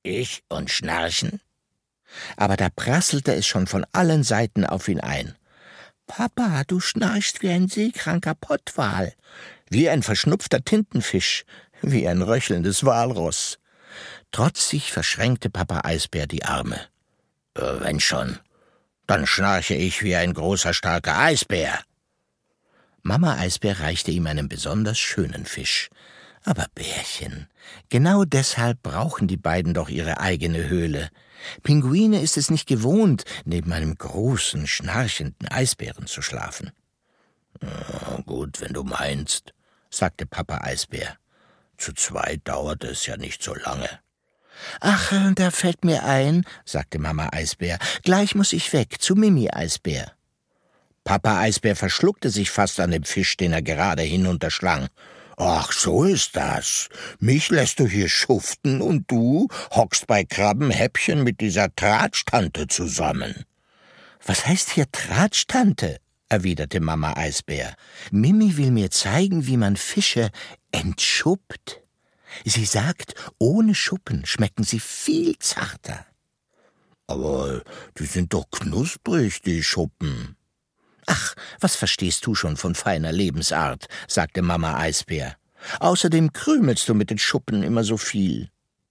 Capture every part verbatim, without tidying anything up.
Ich und Schnarchen? Aber da prasselte es schon von allen Seiten auf ihn ein. »Papa, du schnarchst wie ein seekranker Pottwal, wie ein verschnupfter Tintenfisch, wie ein röchelndes Walross.« Trotzig verschränkte Papa Eisbär die Arme. Äh, »Wenn schon, dann schnarche ich wie ein großer, starker Eisbär.« Mama Eisbär reichte ihm einen besonders schönen Fisch. Aber Bärchen, genau deshalb brauchen die beiden doch ihre eigene Höhle. Pinguine ist es nicht gewohnt, neben einem großen, schnarchenden Eisbären zu schlafen. Ja, »Gut, wenn du meinst«, sagte Papa Eisbär. »Zu zweit dauert es ja nicht so lange.« »Ach, da fällt mir ein«, sagte Mama Eisbär, »gleich muss ich weg, zu Mimi Eisbär.« Papa Eisbär verschluckte sich fast an dem Fisch, den er gerade hinunterschlang. »Ach, so ist das. Mich lässt du hier schuften und du hockst bei Krabbenhäppchen mit dieser Tratsch-Tante zusammen.« »Was heißt hier Tratsch-Tante?«, erwiderte Mama Eisbär. »Mimi will mir zeigen, wie man Fische entschuppt. Sie sagt, ohne Schuppen schmecken sie viel zarter.« »Aber die sind doch knusprig, die Schuppen.« »Ach, was verstehst du schon von feiner Lebensart«, sagte Mama Eisbär. »Außerdem krümelst du mit den Schuppen immer so viel.«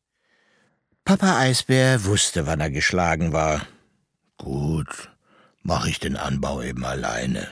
Papa Eisbär wusste, wann er geschlagen war. »Gut, mach ich den Anbau eben alleine.«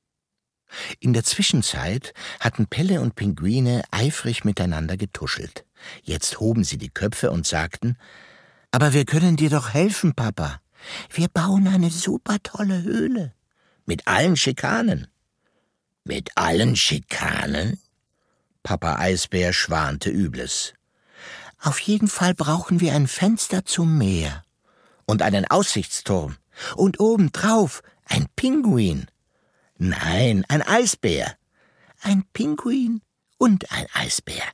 In der Zwischenzeit hatten Pelle und Pinguine eifrig miteinander getuschelt. Jetzt hoben sie die Köpfe und sagten, »Aber wir können dir doch helfen, Papa. Wir bauen eine super tolle Höhle. Mit allen Schikanen.« »Mit allen Schikanen?« Papa Eisbär schwante Übles. »Auf jeden Fall brauchen wir ein Fenster zum Meer. Und einen Aussichtsturm. Und obendrauf ein Pinguin. Nein, ein Eisbär. Ein Pinguin und ein Eisbär.«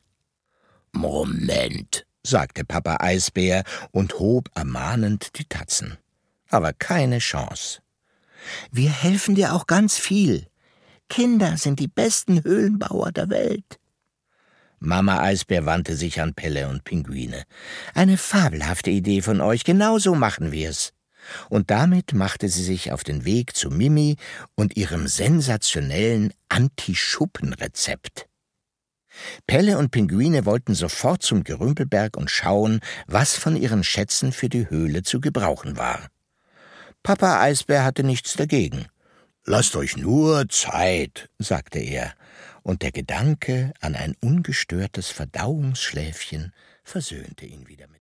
»Moment«, sagte Papa Eisbär und hob ermahnend die Tatzen. Aber keine Chance. »Wir helfen dir auch ganz viel. Kinder sind die besten Höhlenbauer der Welt.« Mama Eisbär wandte sich an Pelle und Pinguine. »Eine fabelhafte Idee von euch, genau so machen wir's.« Und damit machte sie sich auf den Weg zu Mimi und ihrem sensationellen Anti-Schuppen-Rezept. Pelle und Pinguine wollten sofort zum Gerümpelberg und schauen, was von ihren Schätzen für die Höhle zu gebrauchen war. Papa Eisbär hatte nichts dagegen. »Lasst euch nur Zeit«, sagte er, und der Gedanke an ein ungestörtes Verdauungsschläfchen versöhnte ihn wieder mit